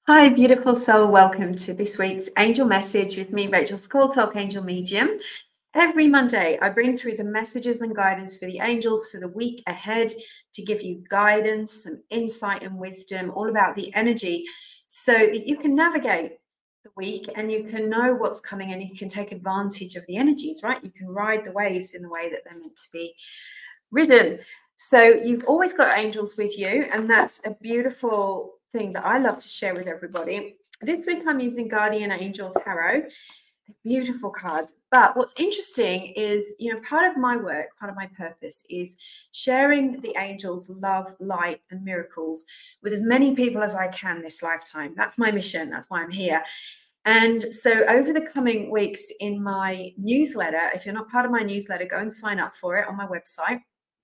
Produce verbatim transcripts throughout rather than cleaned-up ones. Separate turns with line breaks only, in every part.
Hi, beautiful soul. Welcome to this week's Angel Message with me, Rachel Skoltalk, Angel Medium. Every Monday, I bring through the messages and guidance for the angels for the week ahead to give you guidance, some insight and wisdom, all about the energy so that you can navigate the week and you can know what's coming and you can take advantage of the energies, right? You can ride the waves in the way that they're meant to be ridden. So you've always got angels with you, and that's a beautiful thing that I love to share with everybody. This week I'm using Guardian Angel Tarot. They're beautiful cards. But what's interesting is, you know, part of my work, part of my purpose is sharing the angels' love, light, and miracles with as many people as I can this lifetime. That's my mission. That's why I'm here. And so over the coming weeks in my newsletter, if you're not part of my newsletter, go and sign up for it on my website.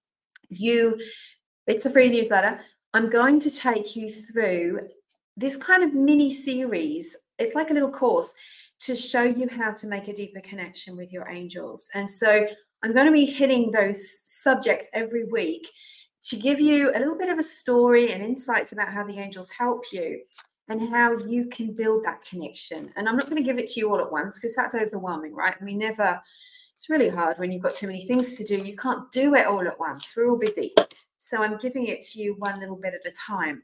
You, it's a free newsletter. I'm going to take you through this kind of mini series. It's like a little course to show you how to make a deeper connection with your angels. And so I'm going to be hitting those subjects every week to give you a little bit of a story and insights about how the angels help you and how you can build that connection. And I'm not going to give it to you all at once because that's overwhelming, right? We never, it's really hard when you've got too many things to do. You can't do it all at once. We're all busy. So I'm giving it to you one little bit at a time.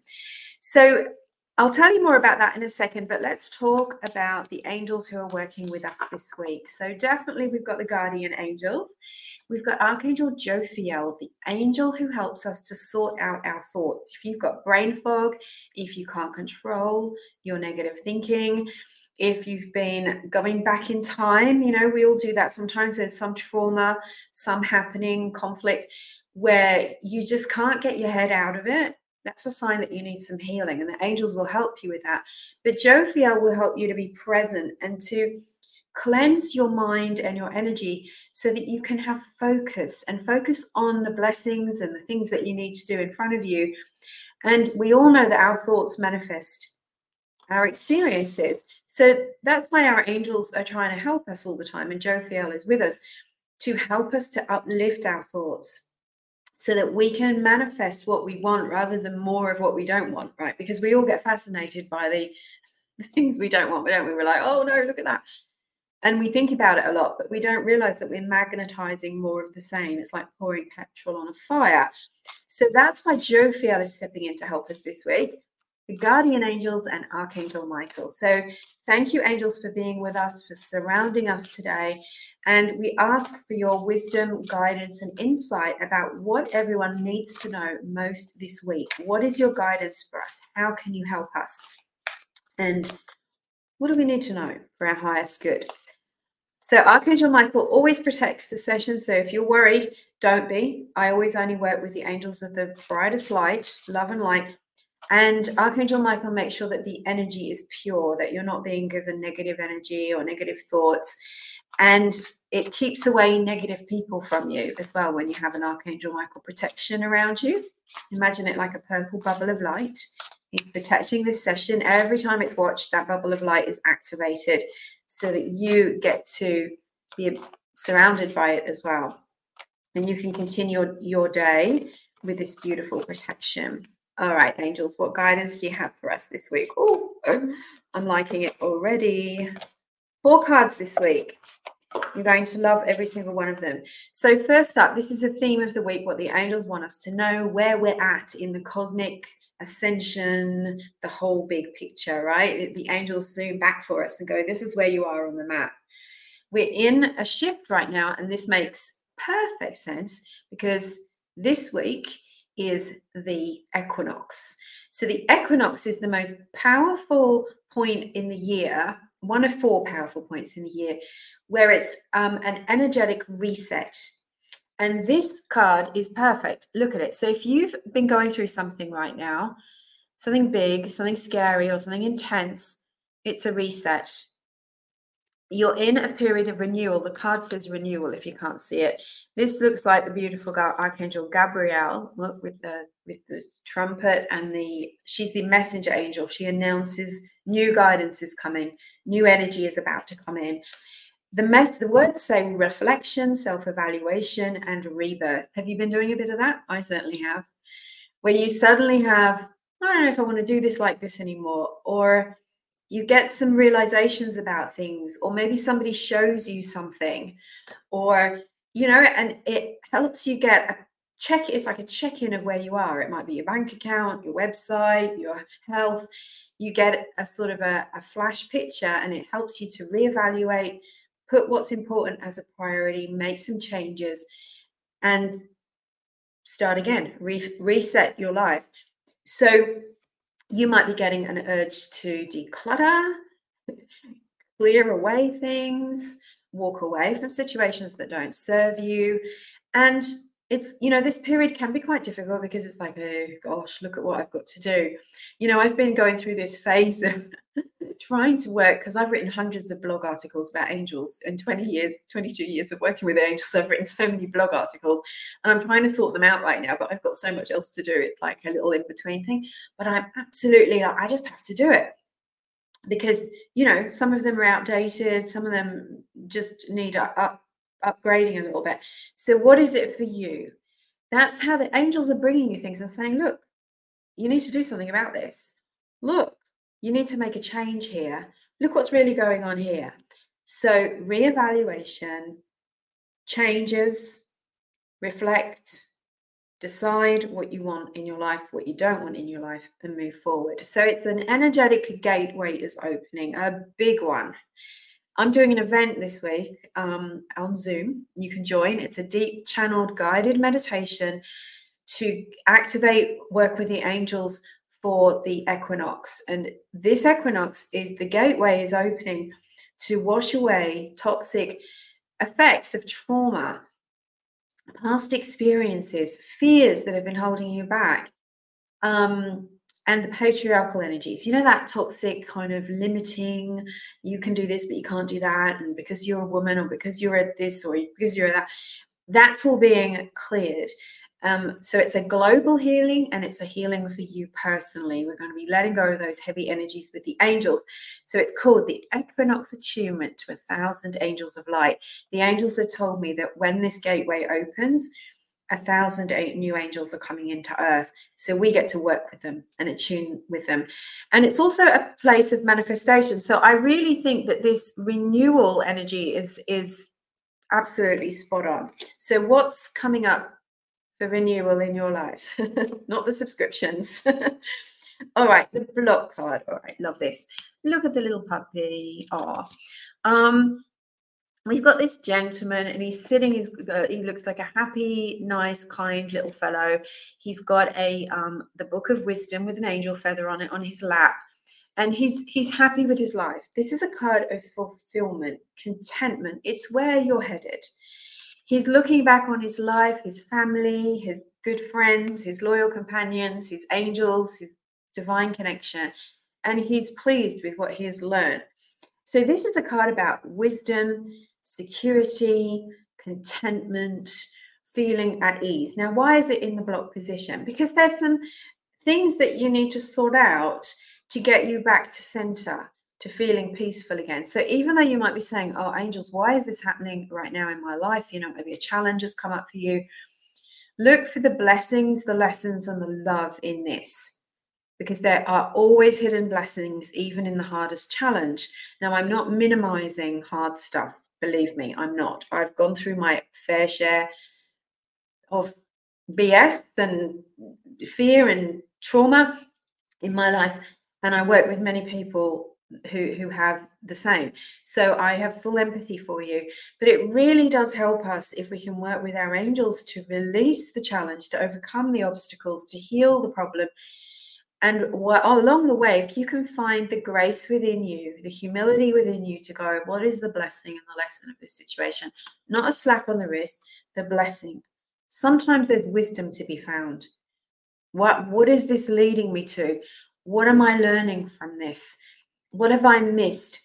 So I'll tell you more about that in a second, but let's talk about the angels who are working with us this week. So definitely we've got the guardian angels. We've got Archangel Jophiel, the angel who helps us to sort out our thoughts. If you've got brain fog, if you can't control your negative thinking, if you've been going back in time, you know, we all do that. Sometimes there's some trauma, some happening, conflict, where you just can't get your head out of it. That's a sign that you need some healing, and the angels will help you with that. But Jophiel will help you to be present and to cleanse your mind and your energy so that you can have focus and focus on the blessings and the things that you need to do in front of you. And we all know that our thoughts manifest our experiences. So that's why our angels are trying to help us all the time. And Jophiel is with us to help us to uplift our thoughts so that we can manifest what we want rather than more of what we don't want, right? Because we all get fascinated by the, the things we don't want, don't we? We're like, oh no, look at that. And we think about it a lot, but we don't realize that we're magnetizing more of the same. It's like pouring petrol on a fire. So that's why Jophiel is stepping in to help us this week. The guardian angels and Archangel Michael. So thank you, angels, for being with us, for surrounding us today. And we ask for your wisdom, guidance, and insight about what everyone needs to know most this week. What is your guidance for us? How can you help us? And what do we need to know for our highest good? So Archangel Michael always protects the session. So if you're worried, don't be. I always only work with the angels of the brightest light, love and light. And Archangel Michael makes sure that the energy is pure, that you're not being given negative energy or negative thoughts. And it keeps away negative people from you as well when you have an Archangel Michael protection around you. Imagine it like a purple bubble of light. He's protecting this session. Every time it's watched, that bubble of light is activated so that you get to be surrounded by it as well. And you can continue your, your day with this beautiful protection. All right, angels, what guidance do you have for us this week? Oh, I'm liking it already. Four cards this week. You're going to love every single one of them. So first up, this is a theme of the week, what the angels want us to know, where we're at in the cosmic ascension, the whole big picture, right? The angels zoom back for us and go, this is where you are on the map. We're in a shift right now, and this makes perfect sense because this week is the equinox. So the equinox is the most powerful point in the year, one of four powerful points in the year, where it's um, an energetic reset. And this card is perfect. Look at it. So if you've been going through something right now, something big, something scary, or something intense, it's a reset. You're in a period of renewal. The card says renewal if you can't see it. This looks like the beautiful Archangel Gabrielle, look, with the with the trumpet, and the she's the messenger angel. She announces new guidance is coming, new energy is about to come in. The mess, the words say reflection, self-evaluation, and rebirth. Have you been doing a bit of that? I certainly have. Where you suddenly have, I don't know if I want to do this like this anymore. Or you get some realizations about things, or maybe somebody shows you something, or, you know, and it helps you get a check. It's like a check-in of where you are. It might be your bank account, your website, your health. You get a sort of a, a flash picture, and it helps you to reevaluate, put what's important as a priority, make some changes, and start again, re- reset your life. So you might be getting an urge to declutter, clear away things, walk away from situations that don't serve you. And it's, you know, this period can be quite difficult because it's like, oh gosh, look at what I've got to do. You know, I've been going through this phase of trying to work, because I've written hundreds of blog articles about angels in twenty years, twenty-two years of working with angels. I've written so many blog articles, and I'm trying to sort them out right now, but I've got so much else to do. It's like a little in-between thing, but I'm absolutely like, I just have to do it, because, you know, some of them are outdated, some of them just need up, up, upgrading a little bit. So what is it for you? That's how the angels are bringing you things and saying, look, you need to do something about this. Look, you need to make a change here. Look what's really going on here. So reevaluation, changes, reflect, decide what you want in your life, what you don't want in your life, and move forward. So it's an energetic gateway is opening, a big one. I'm doing an event this week um, on Zoom. You can join. It's a deep channeled guided meditation to activate, work with the angels for the equinox. And this equinox is the gateway is opening to wash away toxic effects of trauma, past experiences, fears that have been holding you back, um, and the patriarchal energies. You know, that toxic kind of limiting, you can do this, but you can't do that. And because you're a woman, or because you're at this, or because you're at that, that's all being cleared. Um, so it's a global healing, and it's a healing for you personally. We're going to be letting go of those heavy energies with the angels. So it's called the Equinox Attunement to a Thousand Angels of Light. The angels have told me that when this gateway opens, a thousand eight new angels are coming into earth. So we get to work with them and attune with them. And it's also a place of manifestation. So I really think that this renewal energy is, is absolutely spot on. So what's coming up for renewal in your life? Not the subscriptions. All right, the block card. All right, love this. Look at the little puppy. Oh, um, we've got this gentleman, and he's sitting. He's uh, he looks like a happy, nice, kind little fellow. He's got a um the Book of Wisdom with an angel feather on it on his lap, and he's he's happy with his life. This is a card of fulfillment, contentment. It's where you're headed. He's looking back on his life, his family, his good friends, his loyal companions, his angels, his divine connection, and he's pleased with what he has learned. So this is a card about wisdom, security, contentment, feeling at ease. Now, why is it in the block position? Because there's some things that you need to sort out to get you back to center, to feeling peaceful again. So even though you might be saying, oh, angels, why is this happening right now in my life? You know, maybe a challenge has come up for you. Look for the blessings, the lessons, and the love in this, because there are always hidden blessings, even in the hardest challenge. Now, I'm not minimizing hard stuff. Believe me, I'm not. I've gone through my fair share of B S and fear and trauma in my life. And I work with many people who, who have the same. So I have full empathy for you. But it really does help us if we can work with our angels to release the challenge, to overcome the obstacles, to heal the problem. And along the way, if you can find the grace within you, the humility within you to go, what is the blessing and the lesson of this situation? Not a slap on the wrist, the blessing. Sometimes there's wisdom to be found. What, what is this leading me to? What am I learning from this? What have I missed?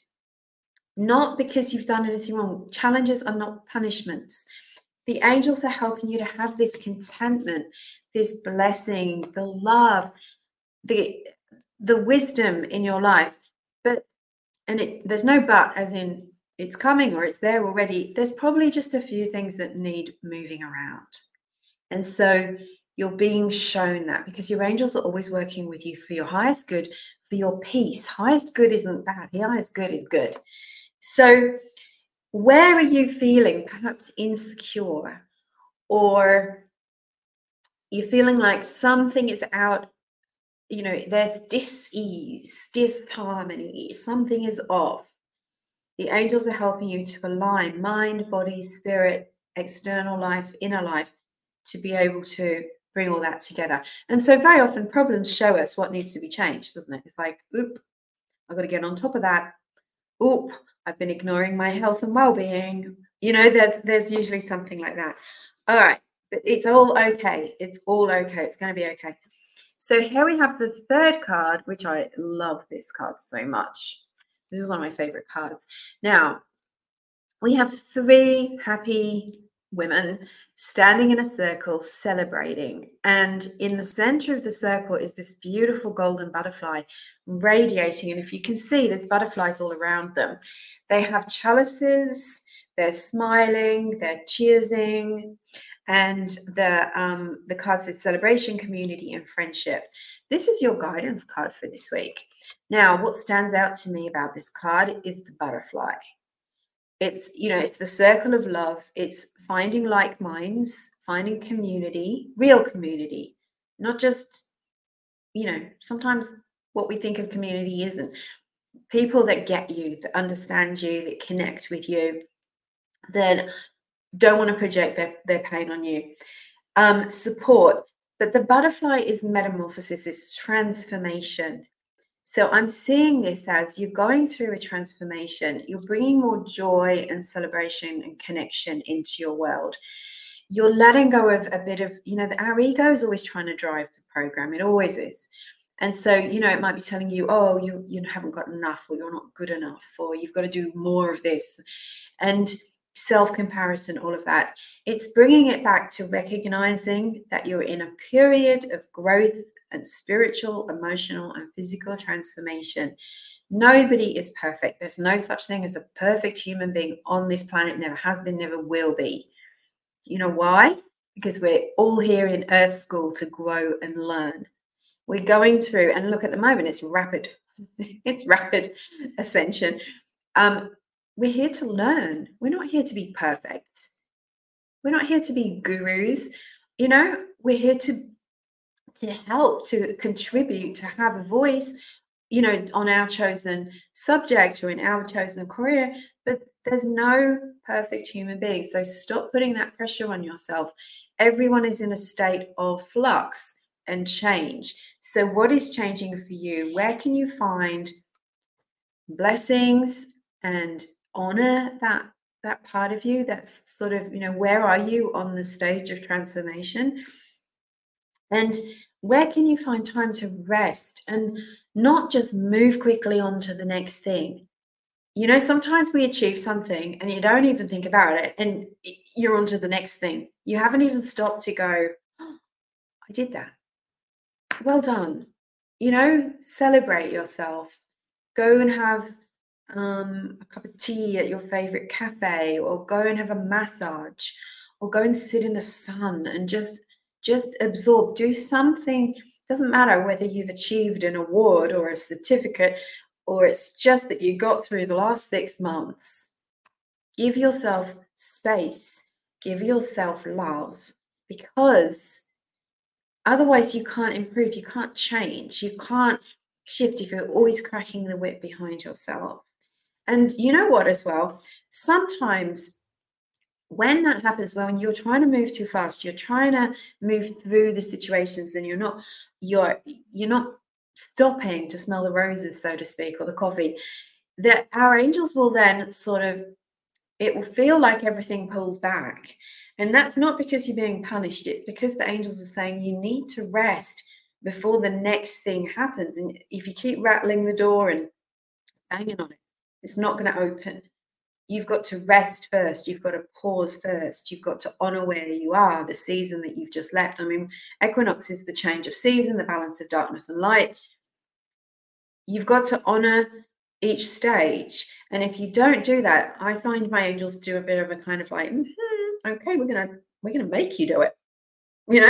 Not because you've done anything wrong. Challenges are not punishments. The angels are helping you to have this contentment, this blessing, the love, the the wisdom in your life. But and it there's no but, as in it's coming or it's there already. There's probably just a few things that need moving around. And so You're being shown that because your angels are always working with you for your highest good, for your peace. Highest good isn't bad. The highest good is good. So where are you feeling perhaps insecure, or you're feeling like something is out, you know, there's dis-ease, disharmony, something is off. The angels are helping you to align mind, body, spirit, external life, inner life, to be able to bring all that together. And so very often problems show us what needs to be changed, doesn't it? It's like, oop, I've got to get on top of that. Oop, I've been ignoring my health and well-being. You know, there's there's usually something like that. All right, but it's all okay. It's all okay. It's going to be okay. So here we have the third card, which I love this card so much. This is one of my favorite cards. Now, we have three happy women standing in a circle celebrating. And in the center of the circle is this beautiful golden butterfly radiating. And if you can see, there's butterflies all around them. They have chalices, they're smiling, they're cheersing. And the, um, the card says celebration, community, and friendship. This is your guidance card for this week. Now, what stands out to me about this card is the butterfly. It's, you know, it's the circle of love. It's finding like minds, finding community, real community, not just, you know, sometimes what we think of community isn't. People that get you, that understand you, that connect with you, that don't want to project their, their pain on you. Um, support. But the butterfly is metamorphosis, is transformation. So I'm seeing this as you're going through a transformation. You're bringing more joy and celebration and connection into your world. You're letting go of a bit of, you know, our ego is always trying to drive the program. It always is. And so, you know, it might be telling you, oh, you, you haven't got enough, or you're not good enough, or you've got to do more of this. And self-comparison, all of that. It's bringing it back to recognizing that you're in a period of growth and spiritual, emotional, and physical transformation. Nobody is perfect. There's no such thing as a perfect human being on this planet. Never has been, never will be. You know why? Because we're all here in Earth School to grow and learn. We're going through, and look, at the moment, it's rapid. It's rapid ascension. Um, we're here to learn. We're not here to be perfect. We're not here to be gurus. You know, we're here to to help, to contribute, to have a voice, you know, on our chosen subject or in our chosen career. But there's no perfect human being. So stop putting that pressure on yourself. Everyone is in a state of flux and change. So what is changing for you? Where can you find blessings and honor that that part of you? That's sort of, you know, where are you on the stage of transformation? And where can you find time to rest and not just move quickly on to the next thing? You know, sometimes we achieve something and you don't even think about it and you're on to the next thing. You haven't even stopped to go, oh, I did that. Well done. You know, celebrate yourself. Go and have um, a cup of tea at your favorite cafe, or go and have a massage, or go and sit in the sun and just just absorb. Do something. Doesn't matter whether you've achieved an award or a certificate, or it's just that you got through the last six months. Give yourself space. Give yourself love, because otherwise you can't improve. You can't change. You can't shift if you're always cracking the whip behind yourself. And you know what, as well, sometimes when that happens, when you're trying to move too fast, you're trying to move through the situations, and you're not, you're, you're not stopping to smell the roses, so to speak, or the coffee, that our angels will then sort of, it will feel like everything pulls back. And that's not because you're being punished. It's because the angels are saying you need to rest before the next thing happens. And if you keep rattling the door and banging on it, it's not going to open. You've got to rest first. You've got to pause first. You've got to honor where you are, the season that you've just left. I mean, equinox is the change of season, the balance of darkness and light. You've got to honor each stage. And if you don't do that, I find my angels do a bit of a kind of like, mm-hmm, okay, we're gonna we're gonna make you do it. You know,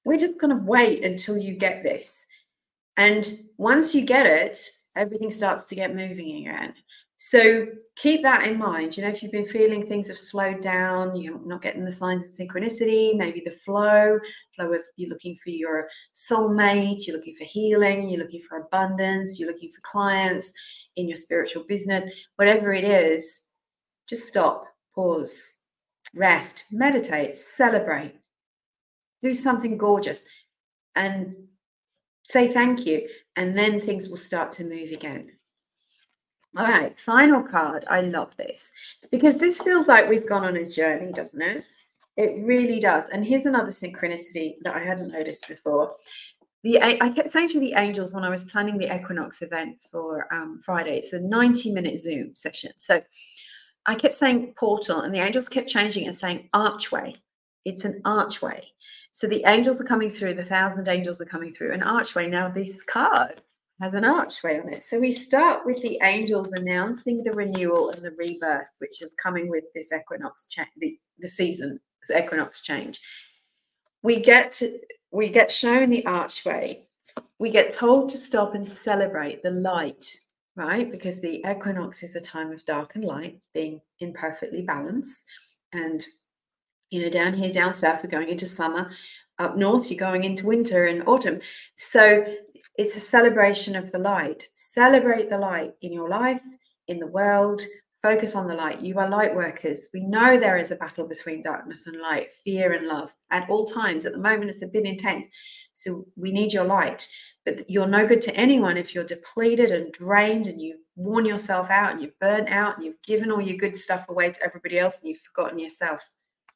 we're just going to wait until you get this. And once you get it, everything starts to get moving again. So keep that in mind. You know, if you've been feeling things have slowed down, you're not getting the signs of synchronicity, maybe the flow, flow of you're looking for your soulmate, you're looking for healing, you're looking for abundance, you're looking for clients in your spiritual business, whatever it is, just stop, pause, rest, meditate, celebrate, do something gorgeous, and say thank you. And then things will start to move again. All right, final card. I love this because this feels like we've gone on a journey, doesn't it? It really does. And here's another synchronicity that I hadn't noticed before. The I kept saying to the angels when I was planning the equinox event for um, Friday, it's a ninety minute Zoom session. So I kept saying portal, and the angels kept changing and saying archway. It's an archway. So the angels are coming through, the thousand angels are coming through an archway. Now this card has an archway on it. So we start with the angels announcing the renewal and the rebirth, which is coming with this equinox, cha- the, the season, the equinox change. We get to, we get shown the archway. We get told to stop and celebrate the light, right? Because the equinox is a time of dark and light being in perfectly balance. And, you know, down here, down south, we're going into summer. Up north, you're going into winter and autumn. So it's a celebration of the light. Celebrate the light in your life, in the world. Focus on the light. You are light workers. We know there is a battle between darkness and light, fear and love at all times. At the moment, it's a bit intense. So we need your light. But you're no good to anyone if you're depleted and drained and you've worn yourself out and you've burnt out and you've given all your good stuff away to everybody else and you've forgotten yourself.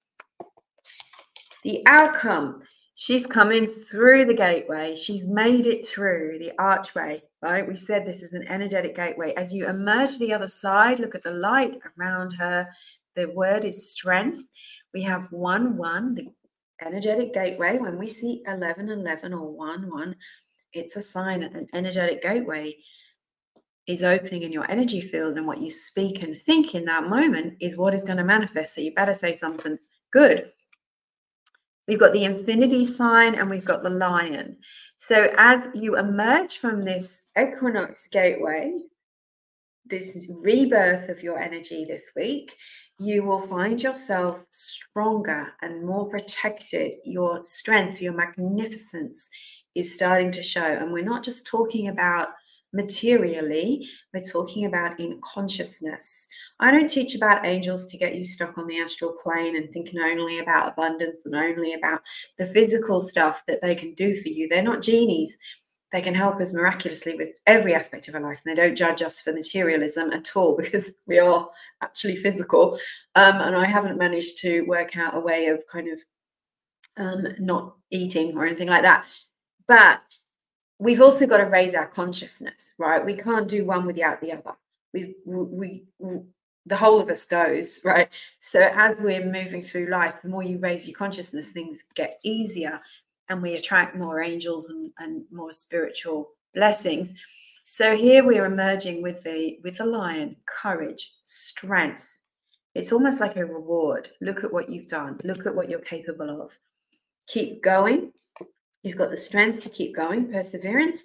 The outcome. She's coming through the gateway. She's made it through the archway, right? We said this is an energetic gateway. As you emerge the other side, look at the light around her. The word is strength. We have one, one, the energetic gateway. When we see eleven, eleven or one, one, it's a sign that an energetic gateway is opening in your energy field, and what you speak and think in that moment is what is going to manifest. So you better say something good. We've got the infinity sign and we've got the lion. So as you emerge from this equinox gateway, this rebirth of your energy this week, you will find yourself stronger and more protected. Your strength, your magnificence is starting to show. And we're not just talking about materially, we're talking about in consciousness. I don't teach about angels to get you stuck on the astral plane and thinking only about abundance and only about the physical stuff that they can do for you. They're not genies. They can help us miraculously with every aspect of our life, and they don't judge us for materialism at all, because we are actually physical. Um, and I haven't managed to work out a way of kind of um, not eating or anything like that. But we've also got to raise our consciousness, right? We can't do one without the other. We, we, we, the whole of us goes, right? So as we're moving through life, the more you raise your consciousness, things get easier, and we attract more angels and, and more spiritual blessings. So here we're emerging with the with the lion, courage, strength. It's almost like a reward. Look at what you've done. Look at what you're capable of. Keep going. You've got the strength to keep going, perseverance.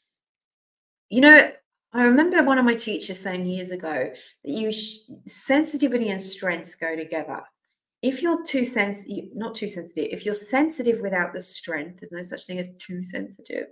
You know, I remember one of my teachers saying years ago that you sh- sensitivity and strength go together. If you're too sensitive, not too sensitive, if you're sensitive without the strength, there's no such thing as too sensitive,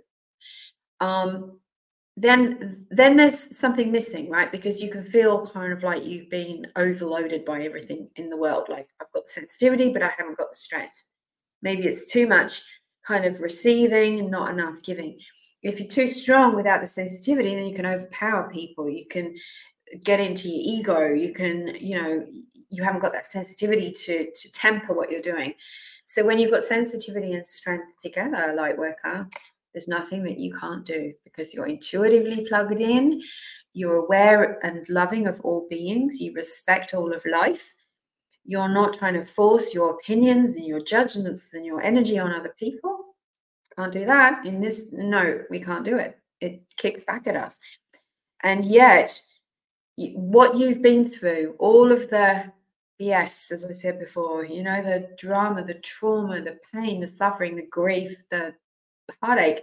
um, then, then there's something missing, right? Because you can feel kind of like you've been overloaded by everything in the world. Like, I've got the sensitivity, but I haven't got the strength. Maybe it's too much kind of receiving and not enough giving. If you're too strong without the sensitivity, then you can overpower people. You can get into your ego. You can, you know, you haven't got that sensitivity to, to temper what you're doing. So when you've got sensitivity and strength together, light worker, there's nothing that you can't do, because you're intuitively plugged in. You're aware and loving of all beings. You respect all of life. You're not trying to force your opinions and your judgments and your energy on other people. Can't do that in this. No, we can't do it. It kicks back at us. And yet, what you've been through, all of the B S, as I said before, you know, the drama, the trauma, the pain, the suffering, the grief, the heartache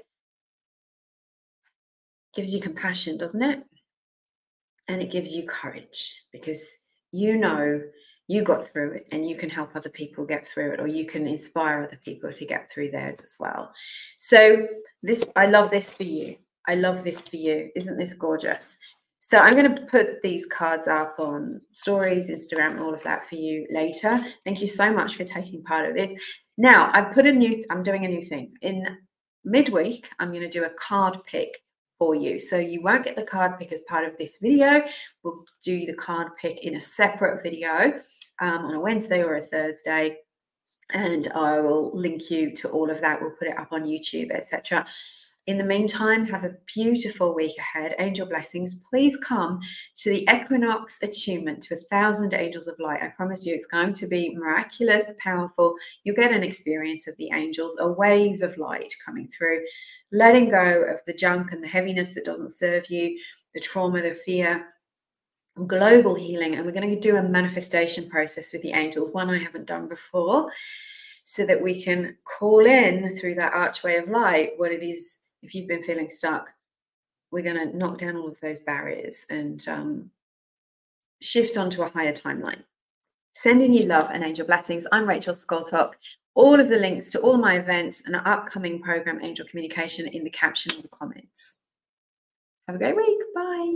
gives you compassion, doesn't it? And it gives you courage because you know you got through it and you can help other people get through it, or you can inspire other people to get through theirs as well. So this, I love this for you. I love this for you. Isn't this gorgeous? So I'm going to put these cards up on stories, Instagram, and all of that for you later. Thank you so much for taking part of this. Now I've put a new, I'm doing a new thing. In midweek, I'm going to do a card pick for you. So you won't get the card pick as part of this video. We'll do the card pick in a separate video um, on a Wednesday or a Thursday. And I will link you to all of that. We'll put it up on YouTube, et cetera. In the meantime, have a beautiful week ahead. Angel blessings. Please come to the Equinox Attunement to a thousand angels of light. I promise you it's going to be miraculous, powerful. You'll get an experience of the angels, a wave of light coming through, letting go of the junk and the heaviness that doesn't serve you, the trauma, the fear, global healing. And we're going to do a manifestation process with the angels, one I haven't done before, so that we can call in through that archway of light what it is. If you've been feeling stuck, we're going to knock down all of those barriers and um, shift onto a higher timeline. Sending you love and angel blessings. I'm Rachel Skoltok. All of the links to all my events and our upcoming program, Angel Communication, in the caption of the comments. Have a great week. Bye.